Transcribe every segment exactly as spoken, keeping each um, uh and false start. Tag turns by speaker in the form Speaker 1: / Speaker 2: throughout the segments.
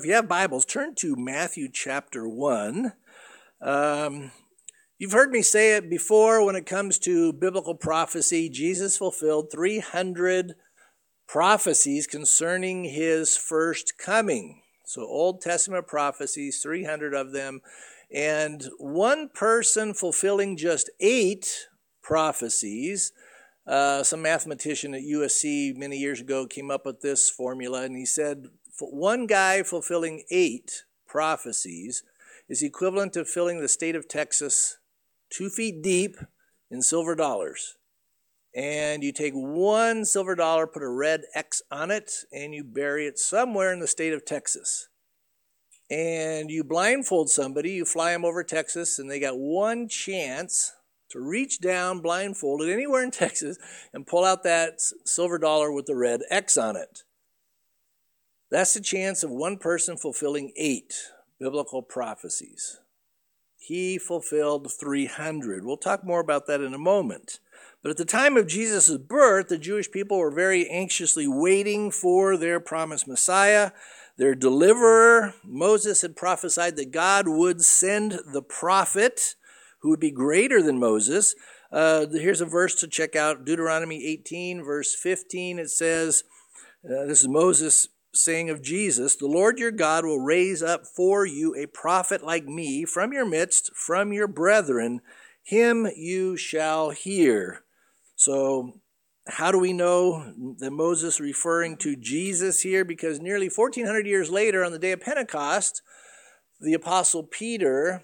Speaker 1: if you have Bibles, turn to Matthew chapter one. Um, you've heard me say it before when it comes to biblical prophecy. Jesus fulfilled three hundred prophecies concerning his first coming. So Old Testament prophecies, three hundred of them, and one person fulfilling just eight prophecies. Uh, some mathematician at U S C many years ago came up with this formula, and he said one guy fulfilling eight prophecies is equivalent to filling the state of Texas two feet deep in silver dollars. And you take one silver dollar, put a red X on it, and you bury it somewhere in the state of Texas. And you blindfold somebody, you fly them over Texas, and they got one chance to reach down blindfolded anywhere in Texas and pull out that silver dollar with the red X on it. That's the chance of one person fulfilling eight biblical prophecies. He fulfilled three hundred. We'll talk more about that in a moment. But at the time of Jesus' birth, the Jewish people were very anxiously waiting for their promised Messiah, their deliverer. Moses had prophesied that God would send the prophet who would be greater than Moses. Uh, here's a verse to check out, Deuteronomy eighteen, verse fifteen. It says, uh, this is Moses saying of Jesus, "The Lord your God will raise up for you a prophet like me from your midst, from your brethren. Him you shall hear." So how do we know that Moses referring to Jesus here? Because nearly fourteen hundred years later, on the day of Pentecost, the Apostle Peter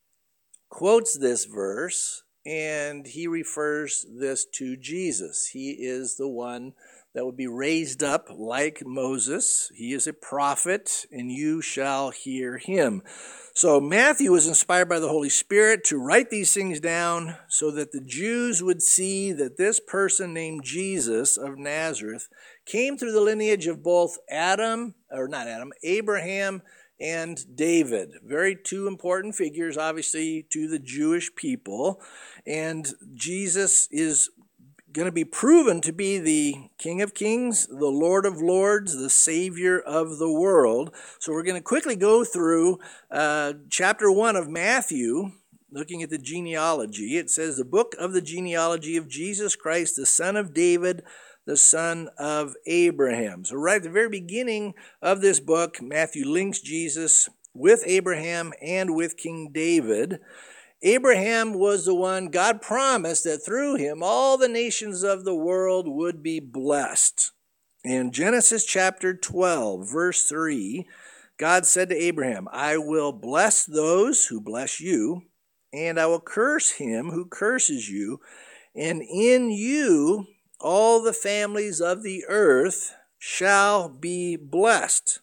Speaker 1: quotes this verse, and he refers this to Jesus. He is the one that would be raised up like Moses. He is a prophet, and you shall hear him. So Matthew was inspired by the Holy Spirit to write these things down so that the Jews would see that this person named Jesus of Nazareth came through the lineage of both Adam, or not Adam, Abraham and David. Very two important figures, obviously, to the Jewish people. And Jesus is going to be proven to be the King of Kings, the Lord of Lords, the Savior of the world. So we're going to quickly go through uh, chapter one of Matthew, looking at the genealogy. It says, the book of the genealogy of Jesus Christ, the son of David, the son of Abraham. So right at the very beginning of this book, Matthew links Jesus with Abraham and with King David. Abraham was the one God promised that through him all the nations of the world would be blessed. In Genesis chapter twelve, verse three, God said to Abraham, "I will bless those who bless you, and I will curse him who curses you, and in you all the families of the earth shall be blessed."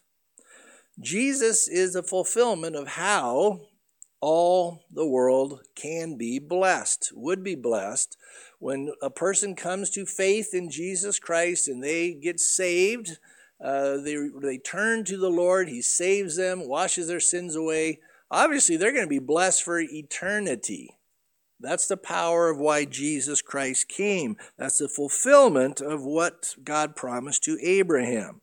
Speaker 1: Jesus is the fulfillment of how all the world can be blessed, would be blessed. When a person comes to faith in Jesus Christ and they get saved, uh, they, they turn to the Lord, he saves them, washes their sins away. Obviously, they're going to be blessed for eternity. That's the power of why Jesus Christ came. That's the fulfillment of what God promised to Abraham.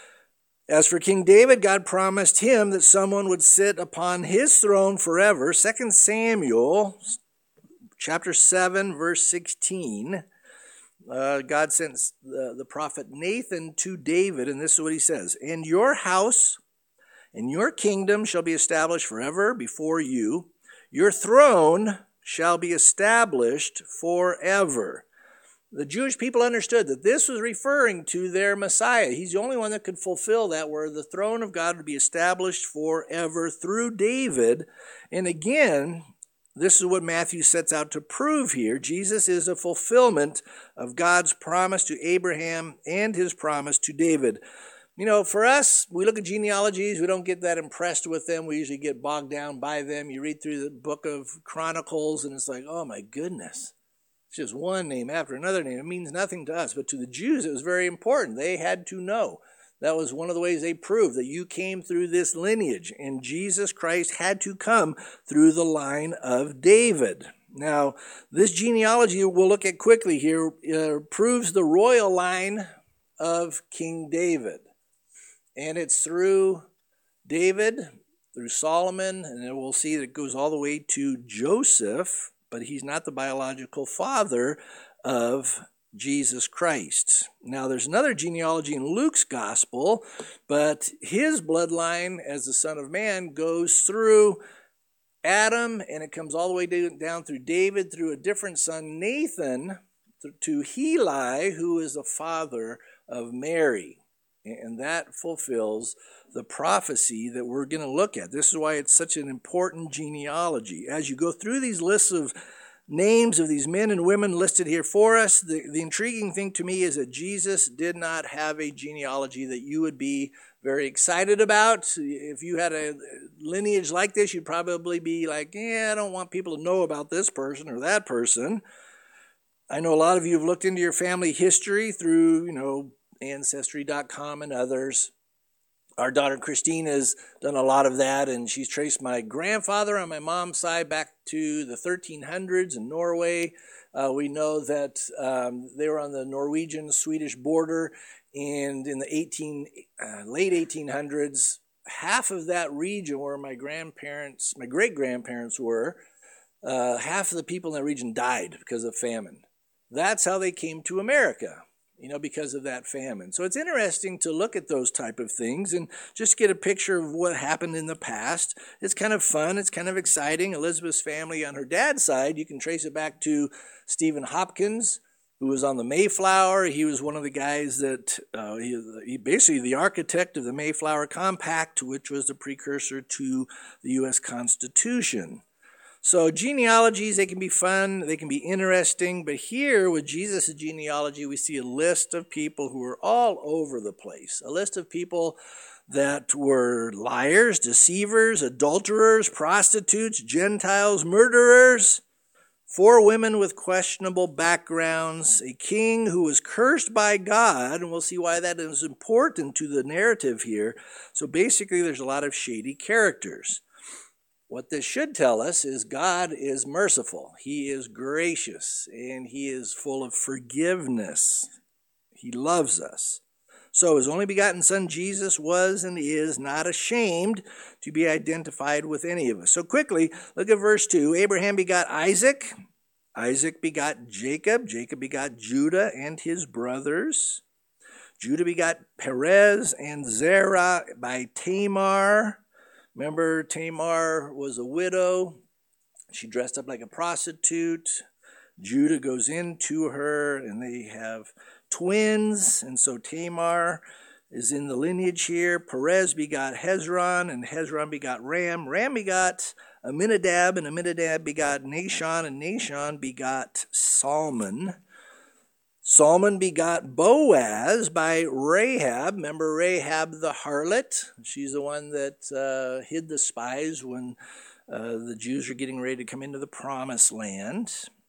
Speaker 1: As for King David, God promised him that someone would sit upon his throne forever. Second Samuel chapter seven, verse sixteen, uh, God sent the, the prophet Nathan to David, and this is what he says, "And your house and your kingdom shall be established forever before you. Your throne shall be established forever." The Jewish people understood that this was referring to their Messiah. He's the only one that could fulfill that, where the throne of God would be established forever through David. And again, this is what Matthew sets out to prove here. Jesus is a fulfillment of God's promise to Abraham and his promise to David. You know, for us, we look at genealogies, we don't get that impressed with them. We usually get bogged down by them. You read through the book of Chronicles, and it's like, oh my goodness. It's just one name after another name. It means nothing to us. But to the Jews, it was very important. They had to know. That was one of the ways they proved that you came through this lineage. And Jesus Christ had to come through the line of David. Now, this genealogy we'll look at quickly here uh, proves the royal line of King David. And it's through David through Solomon, and then we'll see that it goes all the way to Joseph, but he's not the biological father of Jesus Christ. Now, there's another genealogy in Luke's gospel, but his bloodline as the Son of Man goes through Adam, and it comes all the way down through David, through a different son, Nathan, to Heli, who is the father of Mary. And that fulfills the prophecy that we're going to look at. This is why it's such an important genealogy. As you go through these lists of names of these men and women listed here for us, the, the intriguing thing to me is that Jesus did not have a genealogy that you would be very excited about. If you had a lineage like this, you'd probably be like, yeah, I don't want people to know about this person or that person. I know a lot of you have looked into your family history through, you know, Ancestry dot com and others. Our daughter Christine has done a lot of that, and she's traced my grandfather on my mom's side back to the thirteen hundreds in Norway. Uh, we know that um, they were on the Norwegian-Swedish border, and in the eighteen, uh, late eighteen hundreds, half of that region where my grandparents, my great-grandparents were, uh, half of the people in that region died because of famine. That's how they came to America, you know, because of that famine. So it's interesting to look at those type of things and just get a picture of what happened in the past. It's kind of fun. It's kind of exciting. Elizabeth's family on her dad's side, you can trace it back to Stephen Hopkins, who was on the Mayflower. He was one of the guys that, uh, he, he basically the architect of the Mayflower Compact, which was the precursor to the U S Constitution. So genealogies, they can be fun, they can be interesting, but here with Jesus' genealogy, we see a list of people who are all over the place. A list of people that were liars, deceivers, adulterers, prostitutes, Gentiles, murderers, four women with questionable backgrounds, a king who was cursed by God, and we'll see why that is important to the narrative here. So basically, there's a lot of shady characters. What this should tell us is God is merciful. He is gracious, and he is full of forgiveness. He loves us. So his only begotten son Jesus was and is not ashamed to be identified with any of us. So quickly, look at verse two. Abraham begot Isaac. Isaac begot Jacob. Jacob begot Judah and his brothers. Judah begot Perez and Zerah by Tamar. Remember, Tamar was a widow. She dressed up like a prostitute. Judah goes into her, and they have twins. And so Tamar is in the lineage here. Perez begot Hezron, and Hezron begot Ram. Ram begot Aminadab, and Aminadab begot Nahshon, and Nahshon begot Salmon. Salmon begot Boaz by Rahab. Remember Rahab the harlot? She's the one that uh, hid the spies when uh, the Jews are getting ready to come into the promised land.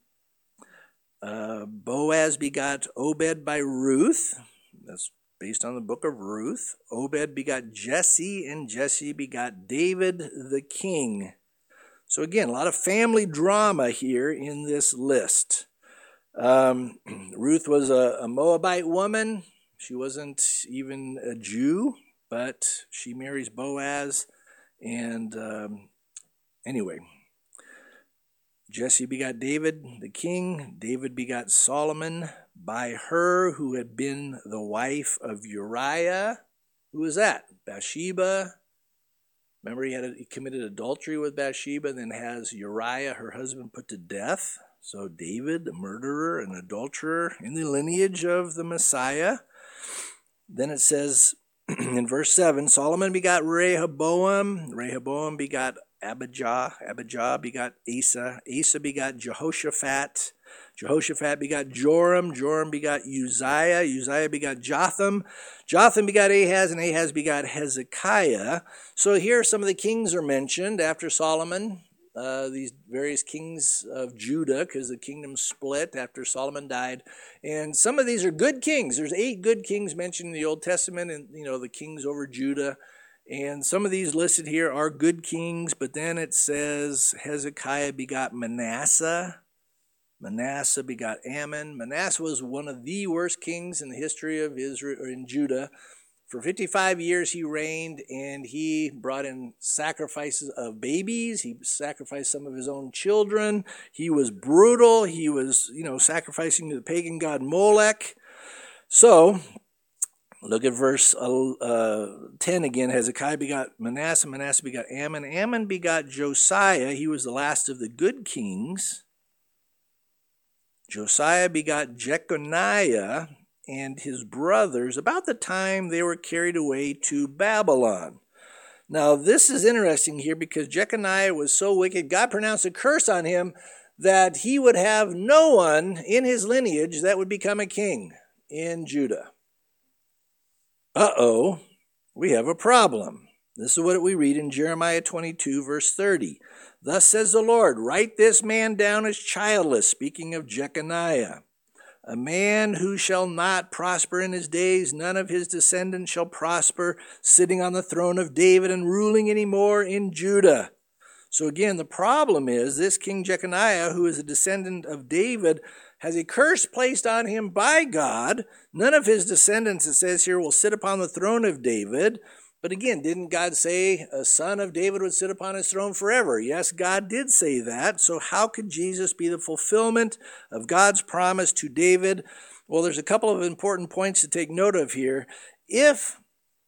Speaker 1: Uh, Boaz begot Obed by Ruth. That's based on the book of Ruth. Obed begot Jesse, and Jesse begot David the king. So again, a lot of family drama here in this list. Um, Ruth was a, a Moabite woman. She wasn't even a Jew, but she marries Boaz. And um, anyway, Jesse begot David the king. David begot Solomon by her who had been the wife of Uriah. Who was that? Bathsheba. Remember, he had a, he committed adultery with Bathsheba, and then has Uriah, her husband, put to death. So David, a murderer, an adulterer, in the lineage of the Messiah. Then it says in verse seven, Solomon begot Rehoboam. Rehoboam begot Abijah. Abijah begot Asa. Asa begot Jehoshaphat. Jehoshaphat begot Joram. Joram begot Uzziah. Uzziah begot Jotham. Jotham begot Ahaz, and Ahaz begot Hezekiah. So here some of the kings are mentioned after Solomon. Uh, these various kings of Judah, because the kingdom split after Solomon died. And some of these are good kings. There's eight good kings mentioned in the Old Testament, and, you know, the kings over Judah. And some of these listed here are good kings, but then it says Hezekiah begot Manasseh. Manasseh begot Ammon. Manasseh was one of the worst kings in the history of Israel, or in Judah. For fifty-five years he reigned, and he brought in sacrifices of babies. He sacrificed some of his own children. He was brutal. He was, you know, sacrificing to the pagan god Molech. So, look at verse uh, ten again. Hezekiah begot Manasseh. Manasseh begot Ammon. Ammon begot Josiah. He was the last of the good kings. Josiah begot Jeconiah and his brothers about the time they were carried away to Babylon. Now, this is interesting here because Jeconiah was so wicked, God pronounced a curse on him that he would have no one in his lineage that would become a king in Judah. Uh-oh, we have a problem. This is what we read in Jeremiah twenty-two, verse thirty. Thus says the Lord, write this man down as childless, speaking of Jeconiah. A man who shall not prosper in his days, none of his descendants shall prosper, sitting on the throne of David and ruling anymore in Judah. So again, the problem is this King Jeconiah, who is a descendant of David, has a curse placed on him by God. None of his descendants, it says here, will sit upon the throne of David. But again, didn't God say a son of David would sit upon his throne forever? Yes, God did say that. So how could Jesus be the fulfillment of God's promise to David? Well, there's a couple of important points to take note of here. If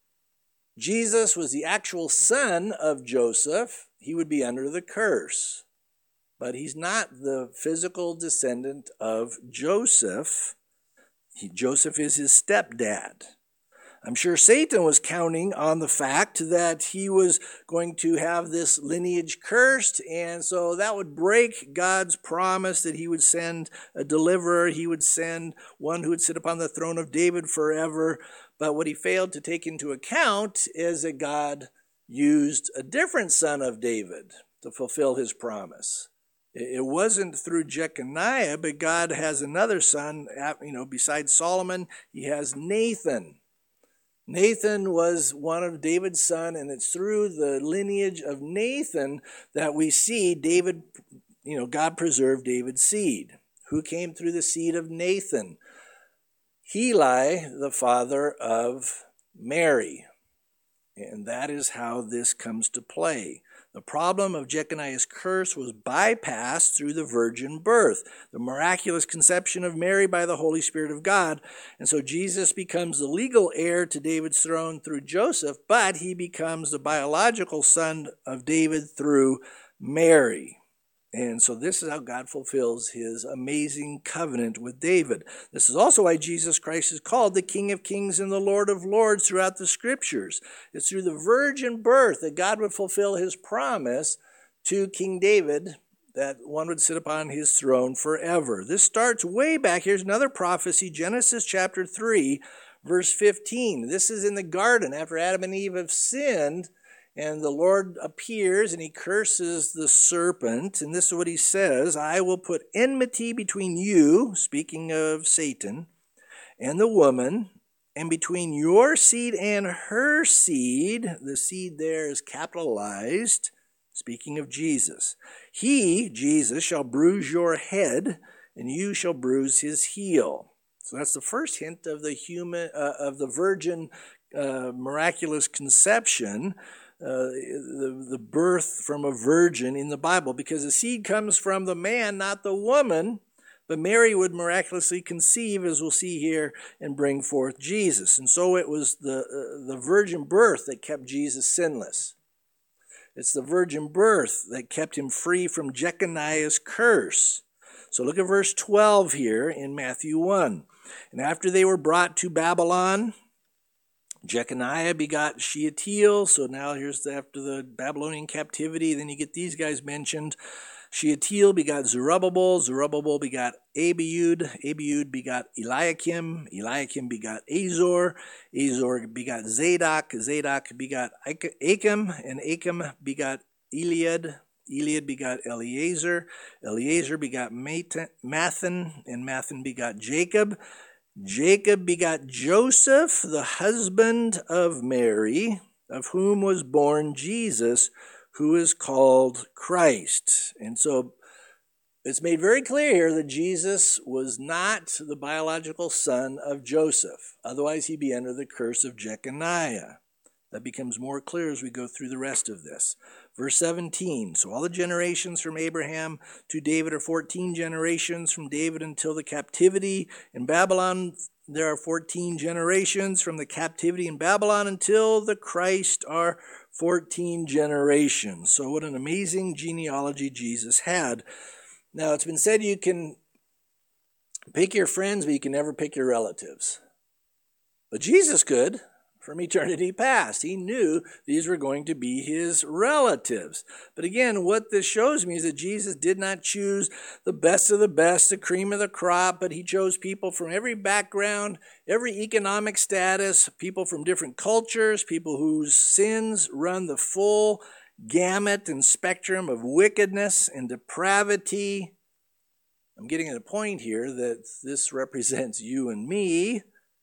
Speaker 1: Jesus was the actual son of Joseph, he would be under the curse. But he's not the physical descendant of Joseph. He, Joseph is his stepdad. I'm sure Satan was counting on the fact that he was going to have this lineage cursed, and so that would break God's promise that he would send a deliverer, he would send one who would sit upon the throne of David forever. But what he failed to take into account is that God used a different son of David to fulfill his promise. It wasn't through Jeconiah, but God has another son, you know, besides Solomon, he has Nathan. Nathan was one of David's son, and it's through the lineage of Nathan that we see David, you know, God preserved David's seed. Who came through the seed of Nathan? Heli, the father of Mary. And that is how this comes to play. The problem of Jeconiah's curse was bypassed through the virgin birth, the miraculous conception of Mary by the Holy Spirit of God. And so Jesus becomes the legal heir to David's throne through Joseph, but he becomes the biological son of David through Mary. And so this is how God fulfills his amazing covenant with David. This is also why Jesus Christ is called the King of Kings and the Lord of Lords throughout the Scriptures. It's through the virgin birth that God would fulfill his promise to King David that one would sit upon his throne forever. This starts way back. Here's another prophecy, Genesis chapter three, verse fifteen. This is in the garden after Adam and Eve have sinned. And the Lord appears and he curses the serpent. And this is what he says, I will put enmity between you, speaking of Satan, and the woman, and between your seed and her seed. The seed there is capitalized, speaking of Jesus. He, Jesus, shall bruise your head, and you shall bruise his heel. So that's the first hint of the human, uh, of the virgin uh, miraculous conception. Uh, the, the birth from a virgin in the Bible, because the seed comes from the man, not the woman, but Mary would miraculously conceive, as we'll see here, and bring forth Jesus. And so it was the, uh, the virgin birth that kept Jesus sinless. It's the virgin birth that kept him free from Jeconiah's curse. So look at verse twelve here in Matthew one. And after they were brought to Babylon, Jeconiah begot Shealtiel. So now here's the, after the Babylonian captivity, then you get these guys mentioned. Shealtiel begot Zerubbabel. Zerubbabel begot Abiud. Abiud begot Eliakim. Eliakim begot Azor. Azor begot Zadok. Zadok begot Achim. And Achim begot Eliad. Eliad begot Eleazar. Eleazar begot Mathan. And Mathan begot Jacob. Jacob begot Joseph, the husband of Mary, of whom was born Jesus, who is called Christ. And so it's made very clear here that Jesus was not the biological son of Joseph. Otherwise, he'd be under the curse of Jeconiah. That becomes more clear as we go through the rest of this. Verse seventeen, so all the generations from Abraham to David are fourteen generations, from David until the captivity in Babylon. There are fourteen generations, from the captivity in Babylon until the Christ are fourteen generations. So what an amazing genealogy Jesus had. Now, it's been said you can pick your friends, but you can never pick your relatives. But Jesus could. From eternity past, he knew these were going to be his relatives. But again, what this shows me is that Jesus did not choose the best of the best, the cream of the crop, but he chose people from every background, every economic status, people from different cultures, people whose sins run the full gamut and spectrum of wickedness and depravity. I'm getting at a point here that this represents you and me.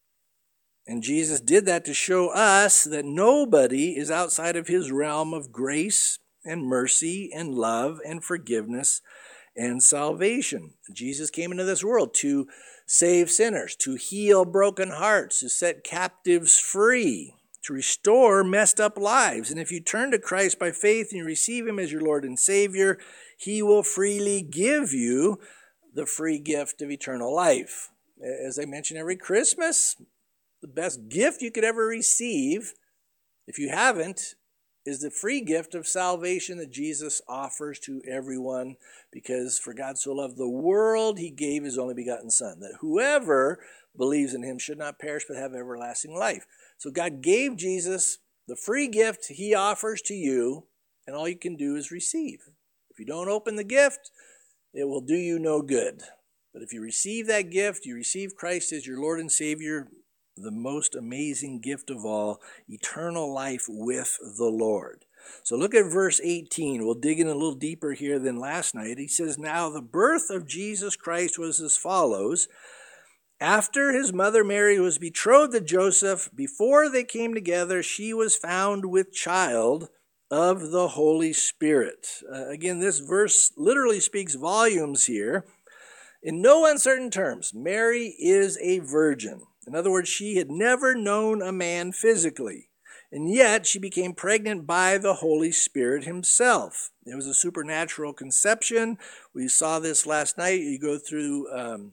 Speaker 1: And Jesus did that to show us that nobody is outside of his realm of grace and mercy and love and forgiveness and salvation. Jesus came into this world to save sinners, to heal broken hearts, to set captives free, to restore messed up lives. And if you turn to Christ by faith and you receive him as your Lord and Savior, he will freely give you the free gift of eternal life. As I mention every Christmas, the best gift you could ever receive, if you haven't, is the free gift of salvation that Jesus offers to everyone, because for God so loved the world, he gave his only begotten Son, that whoever believes in him should not perish but have everlasting life. So God gave Jesus the free gift he offers to you, and all you can do is receive. If you don't open the gift, it will do you no good. But if you receive that gift, you receive Christ as your Lord and Savior, the most amazing gift of all, eternal life with the Lord. So look at verse eighteen. We'll dig in a little deeper here than last night. He says, now the birth of Jesus Christ was as follows. After his mother Mary was betrothed to Joseph, before they came together, she was found with child of the Holy Spirit. Uh, again, this verse literally speaks volumes here. In no uncertain terms, Mary is a virgin. In other words, she had never known a man physically, and yet she became pregnant by the Holy Spirit himself. It was a supernatural conception. We saw this last night. You go through um,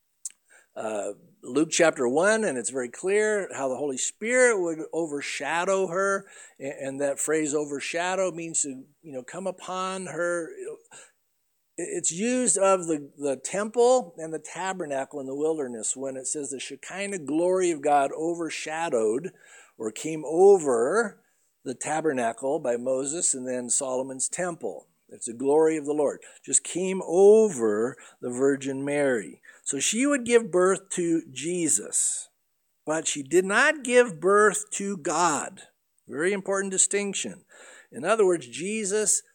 Speaker 1: uh, Luke chapter one, and it's very clear how the Holy Spirit would overshadow her, and, and that phrase overshadow means to, you know, come upon her. It's used of the, the temple and the tabernacle in the wilderness when it says the Shekinah glory of God overshadowed or came over the tabernacle by Moses and then Solomon's temple. It's the glory of the Lord. Just came over the Virgin Mary. So she would give birth to Jesus, but she did not give birth to God. Very important distinction. In other words, Jesus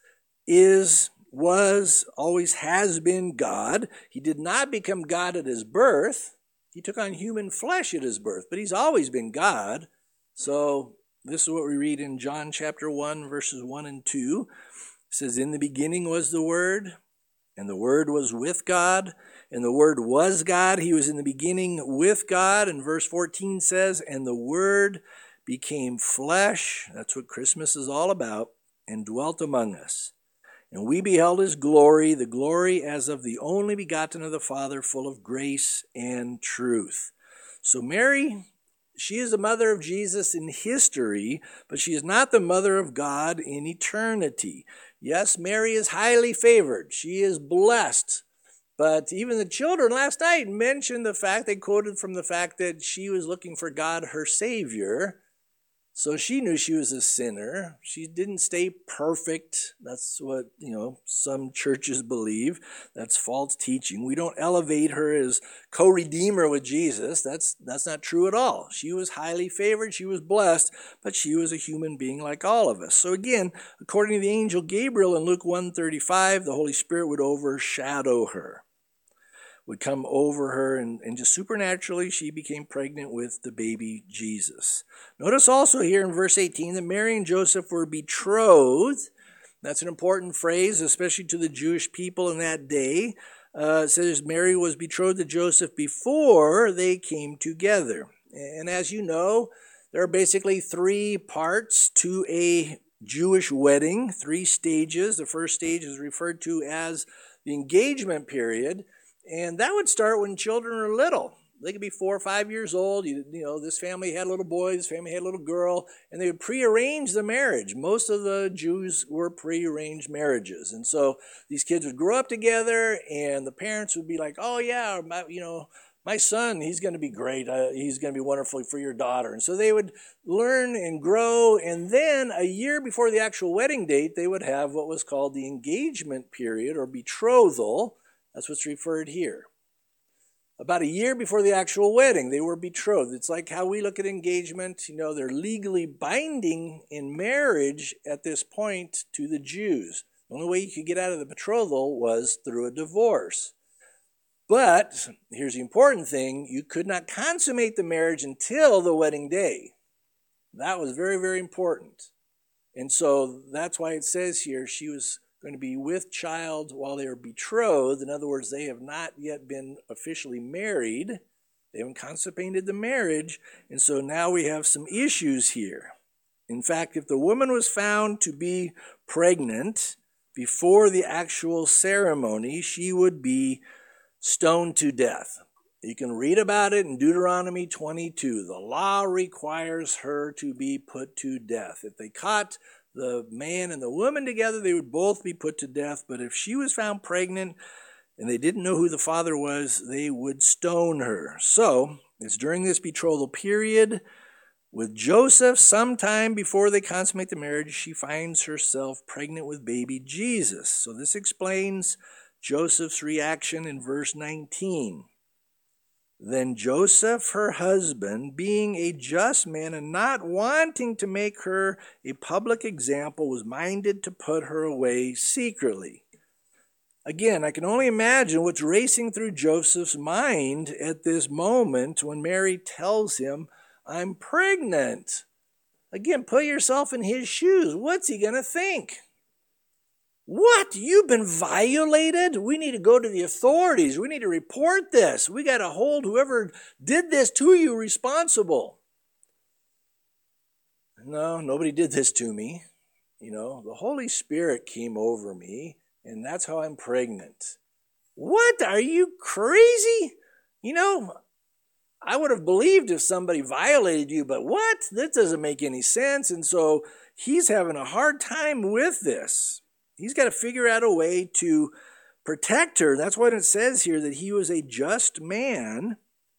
Speaker 1: is was, always has been God. He did not become God at his birth. He took on human flesh at his birth, but he's always been God. So this is what we read in John chapter one, verses one and two. It says, in the beginning was the Word, and the Word was with God, and the Word was God. He was in the beginning with God. And verse fourteen says, and the Word became flesh. That's what Christmas is all about, and dwelt among us. And we beheld his glory, the glory as of the only begotten of the Father, full of grace and truth. So Mary, she is the mother of Jesus in history, but she is not the mother of God in eternity. Yes, Mary is highly favored. She is blessed. But even the children last night mentioned the fact, they quoted from the fact that she was looking for God, her Savior. So she knew she was a sinner. She didn't stay perfect. That's what, you know, some churches believe. That's false teaching. We don't elevate her as co-redeemer with Jesus. That's that's not true at all. She was highly favored. She was blessed, but she was a human being like all of us. So again, according to the angel Gabriel in Luke one thirty-five, the Holy Spirit would overshadow her, would come over her, and, and just supernaturally she became pregnant with the baby Jesus. Notice also here in verse eighteen that Mary and Joseph were betrothed That's an important phrase, especially to the Jewish people in that day. Uh, it says Mary was betrothed to Joseph before they came together. And as you know, there are basically three parts to a Jewish wedding, three stages. The first stage is referred to as the engagement period, and that would start when children are little. They could be four or five years old. You, you know, this family had a little boy, this family had a little girl, and they would prearrange the marriage. Most of the Jews were prearranged marriages. And so these kids would grow up together, and the parents would be like, oh, yeah, my, you know, my son, he's going to be great. Uh, he's going to be wonderful for your daughter. And so they would learn and grow, and then a year before the actual wedding date, they would have what was called the engagement period or betrothal. That's what's referred here. About a year before the actual wedding, they were betrothed. It's like how we look at engagement. You know, they're legally binding in marriage at this point to the Jews. The only way you could get out of the betrothal was through a divorce. But here's the important thing. You could not consummate the marriage until the wedding day. That was very, very important. And so that's why it says here she was going to be with child while they are betrothed. In other words, they have not yet been officially married. They haven't consummated the marriage. And so now we have some issues here. In fact, if the woman was found to be pregnant before the actual ceremony, she would be stoned to death. You can read about it in Deuteronomy twenty-two. The law requires her to be put to death. If they caught the man and the woman together, they would both be put to death. But if she was found pregnant and they didn't know who the father was, they would stone her. So it's during this betrothal period with Joseph, sometime before they consummate the marriage, she finds herself pregnant with baby Jesus. So this explains Joseph's reaction in verse nineteen. Then Joseph, her husband, being a just man and not wanting to make her a public example, was minded to put her away secretly. Again, I can only imagine what's racing through Joseph's mind at this moment when Mary tells him, I'm pregnant. Again, put yourself in his shoes. What's he going to think? What? You've been violated? We need to go to the authorities. We need to report this. We got to hold whoever did this to you responsible. No, nobody did this to me. You know, the Holy Spirit came over me, and that's how I'm pregnant. What? Are you crazy? You know, I would have believed if somebody violated you, but what? That doesn't make any sense. And so he's having a hard time with this. He's got to figure out a way to protect her. That's what it says here, that he was a just man.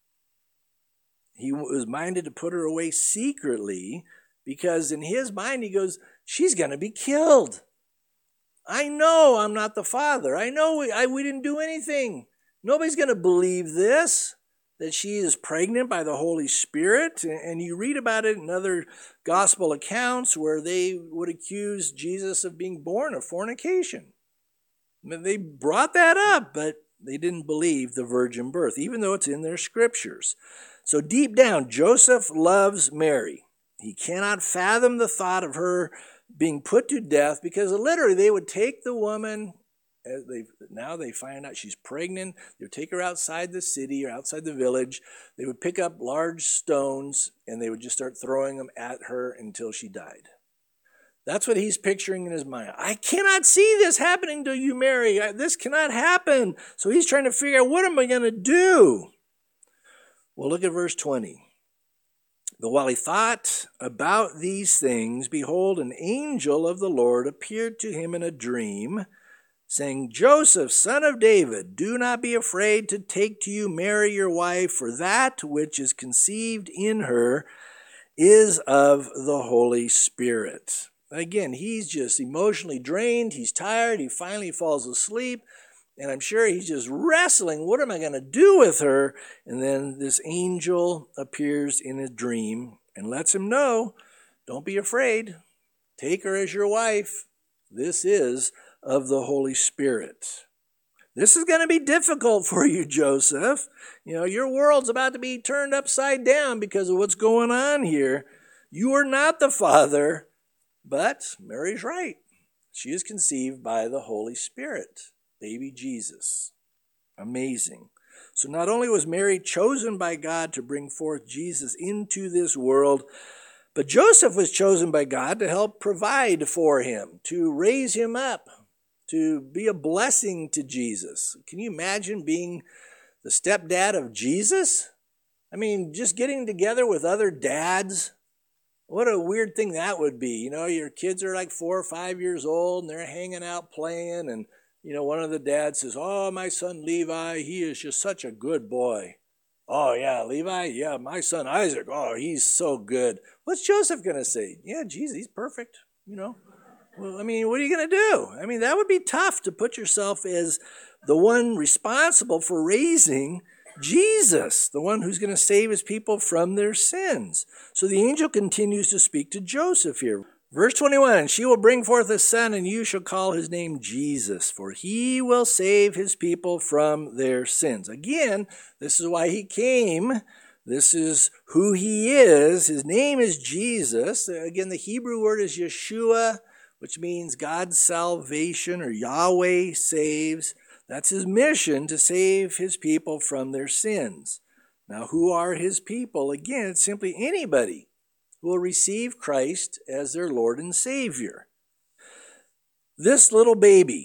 Speaker 1: He was minded to put her away secretly because in his mind he goes, she's going to be killed. I know I'm not the father. I know we, I, we didn't do anything. Nobody's going to believe this, that she is pregnant by the Holy Spirit. And you read about it in other gospel accounts where they would accuse Jesus of being born of fornication. I mean, they brought that up, but they didn't believe the virgin birth, even though it's in their scriptures. So deep down, Joseph loves Mary. He cannot fathom the thought of her being put to death because literally they would take the woman. As they now they find out she's pregnant. They would take her outside the city or outside the village. They would pick up large stones and they would just start throwing them at her until she died. That's what he's picturing in his mind. I cannot see this happening to you, Mary. This cannot happen. So he's trying to figure out, what am I going to do? Well, look at verse twenty. But while he thought about these things, behold, an angel of the Lord appeared to him in a dream, saying, Joseph, son of David, do not be afraid to take to you Mary your wife, for that which is conceived in her is of the Holy Spirit. Again, he's just emotionally drained. He's tired. He finally falls asleep. And I'm sure he's just wrestling. What am I going to do with her? And then this angel appears in a dream and lets him know, don't be afraid. Take her as your wife. This is of the Holy Spirit. This is going to be difficult for you, Joseph. You know, your world's about to be turned upside down because of what's going on here. You are not the father, but Mary's right. She is conceived by the Holy Spirit, baby Jesus. Amazing. So not only was Mary chosen by God to bring forth Jesus into this world, but Joseph was chosen by God to help provide for him, to raise him up, to be a blessing to Jesus. Can you imagine being the stepdad of Jesus? I mean, just getting together with other dads. What a weird thing that would be. You know, your kids are like four or five years old and they're hanging out playing, and you know, one of the dads says, "Oh, my son Levi, he is just such a good boy." "Oh, yeah, Levi? Yeah, my son Isaac, oh, he's so good." What's Joseph going to say? "Yeah, geez, he's perfect, you know." Well, I mean, what are you going to do? I mean, that would be tough to put yourself as the one responsible for raising Jesus, the one who's going to save his people from their sins. So the angel continues to speak to Joseph here. Verse twenty-one, "She will bring forth a son, and you shall call his name Jesus, for he will save his people from their sins." Again, this is why he came. This is who he is. His name is Jesus. Again, the Hebrew word is Yeshua, which means God's salvation, or Yahweh saves. That's his mission, to save his people from their sins. Now, who are his people? Again, it's simply anybody who will receive Christ as their Lord and Savior. This little baby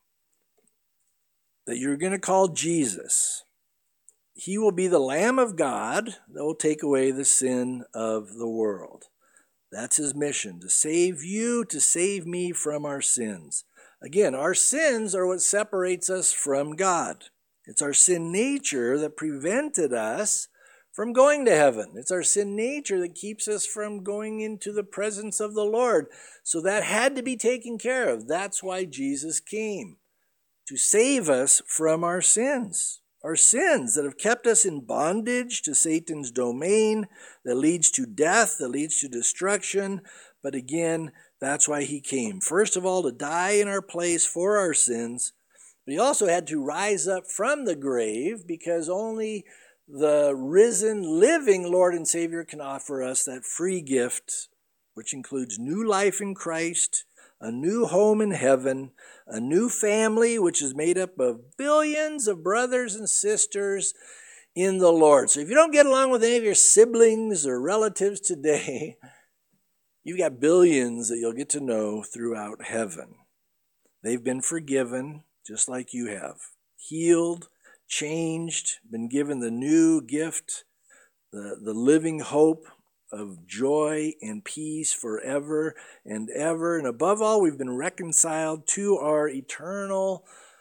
Speaker 1: that you're going to call Jesus, he will be the Lamb of God that will take away the sin of the world. That's his mission, to save you, to save me from our sins. Again, our sins are what separates us from God. It's our sin nature that prevented us from going to heaven. It's our sin nature that keeps us from going into the presence of the Lord. So that had to be taken care of. That's why Jesus came, to save us from our sins. Our sins that have kept us in bondage to Satan's domain, that leads to death, that leads to destruction. But again, that's why he came. First of all, to die in our place for our sins. But he also had to rise up from the grave, because only the risen, living Lord and Savior can offer us that free gift, which includes new life in Christ, a new home in heaven, a new family, which is made up of billions of brothers and sisters in the Lord. So if you don't get along with any of your siblings or relatives today, you've got billions that you'll get to know throughout heaven. They've been forgiven, just like you have, healed, changed, been given the new gift, the, the living hope of joy and peace forever and ever. And above all, we've been reconciled to our eternal,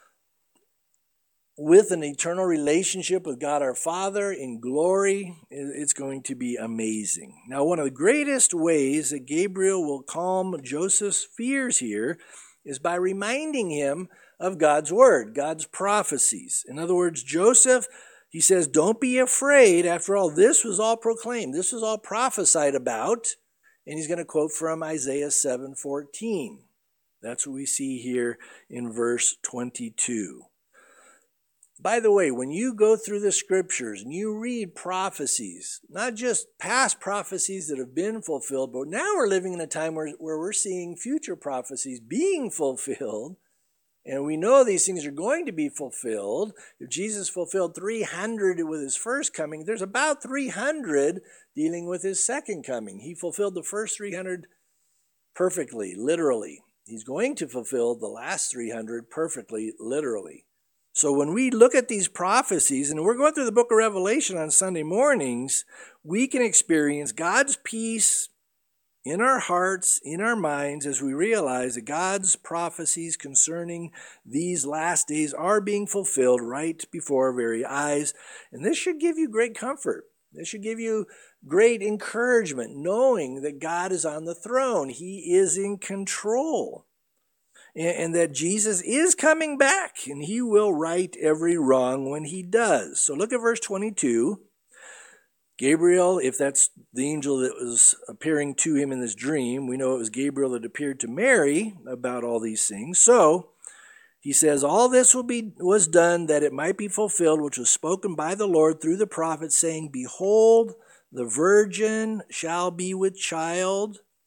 Speaker 1: with an eternal relationship with God our Father in glory. It's going to be amazing. Now, one of the greatest ways that Gabriel will calm Joseph's fears here is by reminding him of God's word, God's prophecies. In other words, Joseph, he says, don't be afraid. After all, this was all proclaimed. This was all prophesied about. And he's going to quote from Isaiah seven fourteen. That's what we see here in verse twenty-two. By the way, when you go through the scriptures and you read prophecies, not just past prophecies that have been fulfilled, but now we're living in a time where, where we're seeing future prophecies being fulfilled. And we know these things are going to be fulfilled. If Jesus fulfilled three hundred with his first coming, there's about three hundred dealing with his second coming. He fulfilled the first three hundred perfectly, literally. He's going to fulfill the last three hundred perfectly, literally. So when we look at these prophecies, and we're going through the book of Revelation on Sunday mornings, we can experience God's peace in our hearts, in our minds, as we realize that God's prophecies concerning these last days are being fulfilled right before our very eyes. And this should give you great comfort. This should give you great encouragement, knowing that God is on the throne. He is in control. And that Jesus is coming back, and he will right every wrong when he does. So look at verse twenty-two. Gabriel, if that's the angel that was appearing to him in this dream, we know it was Gabriel that appeared to Mary about all these things. So he says, all this will be was done that it might be fulfilled, which was spoken by the Lord through the prophet, saying, behold, the virgin shall be with child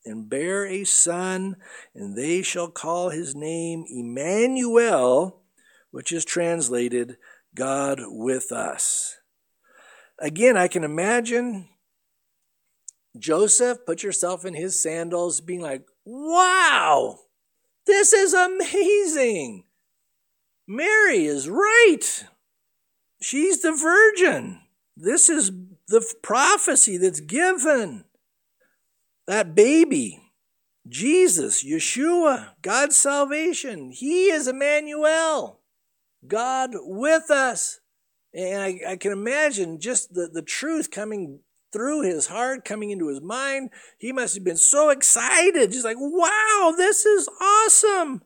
Speaker 1: and bear a son, and they shall call his name Emmanuel, which is translated God with us. Again, I can imagine Joseph, put yourself in his sandals, being like, wow, this is amazing. Mary is right. She's the virgin. This is the prophecy that's given. That baby, Jesus, Yeshua, God's salvation, he is Emmanuel, God with us. And I, I can imagine just the, the truth coming through his heart, coming into his mind. He must have been so excited, just like, wow, this is awesome.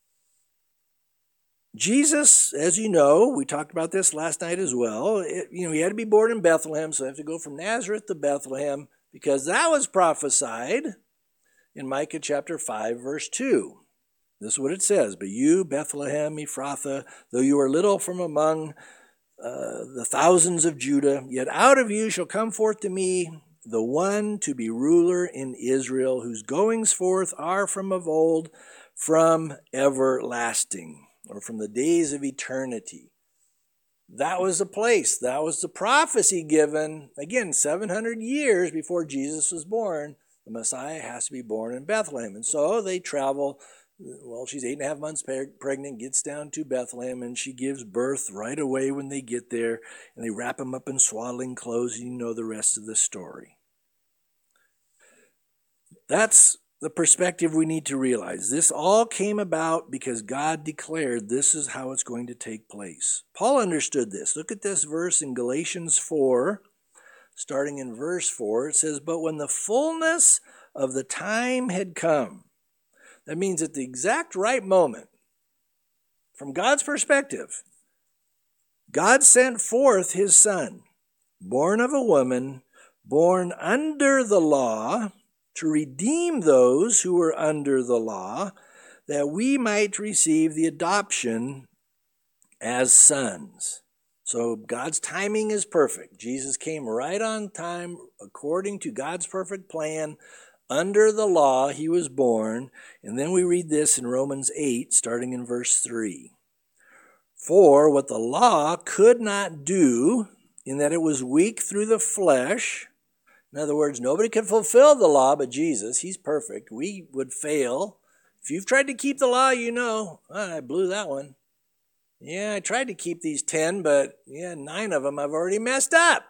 Speaker 1: Jesus, as you know, we talked about this last night as well, it, you know, he had to be born in Bethlehem, so they have to go from Nazareth to Bethlehem, because that was prophesied in Micah chapter five, verse two. This is what it says, but you, Bethlehem Ephrathah, though you are little from among uh, the thousands of Judah, yet out of you shall come forth to me the one to be ruler in Israel, whose goings forth are from of old, from everlasting, or from the days of eternity. That was the place. That was the prophecy given, again, seven hundred years before Jesus was born. The Messiah has to be born in Bethlehem. And so they travel. Well, she's eight and a half months pregnant, gets down to Bethlehem, and she gives birth right away when they get there. And they wrap him up in swaddling clothes, and you know the rest of the story. That's the perspective we need to realize. This all came about because God declared this is how it's going to take place. Paul understood this. Look at this verse in Galatians four, starting in verse four. It says, but when the fullness of the time had come, that means at the exact right moment, from God's perspective, God sent forth his son, born of a woman, born under the law, to redeem those who were under the law, that we might receive the adoption as sons. So God's timing is perfect. Jesus came right on time according to God's perfect plan. Under the law, he was born. And then we read this in Romans eight, starting in verse three. For what the law could not do, in that it was weak through the flesh. In other words, nobody could fulfill the law but Jesus. He's perfect. We would fail. If you've tried to keep the law, you know, oh, I blew that one. Yeah, I tried to keep these ten, but yeah, nine of them I've already messed up.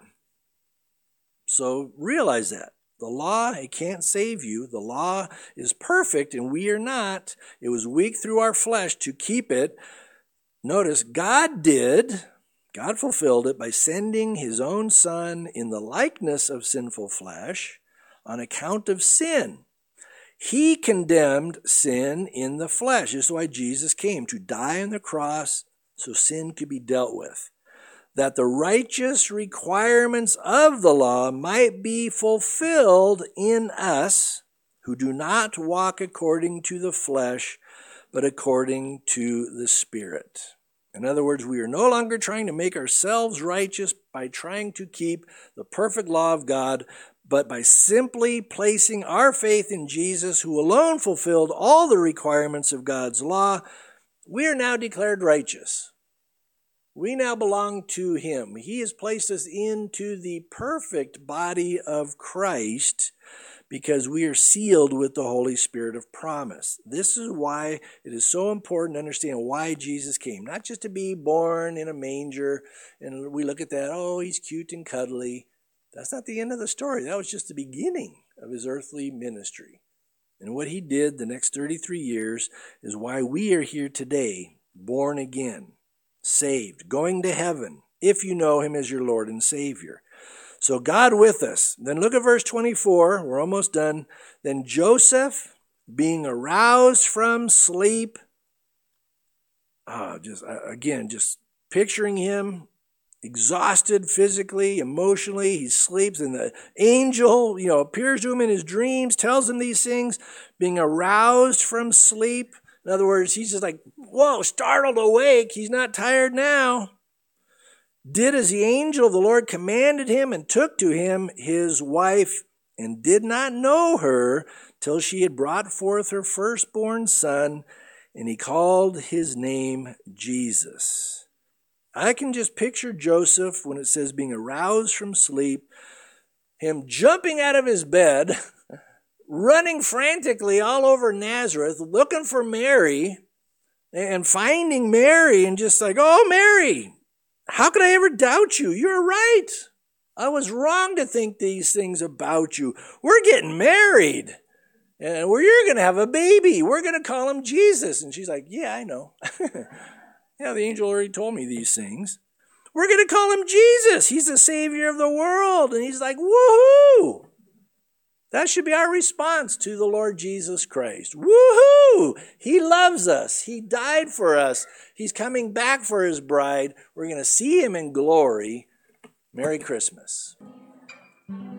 Speaker 1: So realize that. The law, it can't save you. The law is perfect, and we are not. It was weak through our flesh to keep it. Notice, God did, God fulfilled it by sending his own son in the likeness of sinful flesh on account of sin. He condemned sin in the flesh. This is why Jesus came, to die on the cross so sin could be dealt with, that the righteous requirements of the law might be fulfilled in us who do not walk according to the flesh, but according to the Spirit. In other words, we are no longer trying to make ourselves righteous by trying to keep the perfect law of God, but by simply placing our faith in Jesus, who alone fulfilled all the requirements of God's law, we are now declared righteous. We now belong to him. He has placed us into the perfect body of Christ because we are sealed with the Holy Spirit of promise. This is why it is so important to understand why Jesus came. Not just to be born in a manger, and we look at that, oh, he's cute and cuddly. That's not the end of the story. That was just the beginning of his earthly ministry. And what he did the next thirty-three years is why we are here today, born again, saved, going to heaven, if you know him as your Lord and Savior. So God with us. Then look at verse twenty-four. We're almost done. Then Joseph, being aroused from sleep, oh, just again, just picturing him exhausted physically, emotionally. He sleeps, and the angel, you know, appears to him in his dreams, tells him these things, being aroused from sleep. In other words, he's just like, whoa, startled awake. He's not tired now. Did as the angel of the Lord commanded him, and took to him his wife, and did not know her till she had brought forth her firstborn son, and he called his name Jesus. I can just picture Joseph when it says being aroused from sleep, him jumping out of his bed, running frantically all over Nazareth, looking for Mary, and finding Mary and just like, oh, Mary, how could I ever doubt you? You're right. I was wrong to think these things about you. We're getting married, and we're, you're going to have a baby. We're going to call him Jesus. And she's like, yeah, I know. Yeah, the angel already told me these things. We're going to call him Jesus. He's the Savior of the world. And he's like, woohoo! That should be our response to the Lord Jesus Christ. Woohoo! He loves us. He died for us. He's coming back for his bride. We're going to see him in glory. Merry Christmas.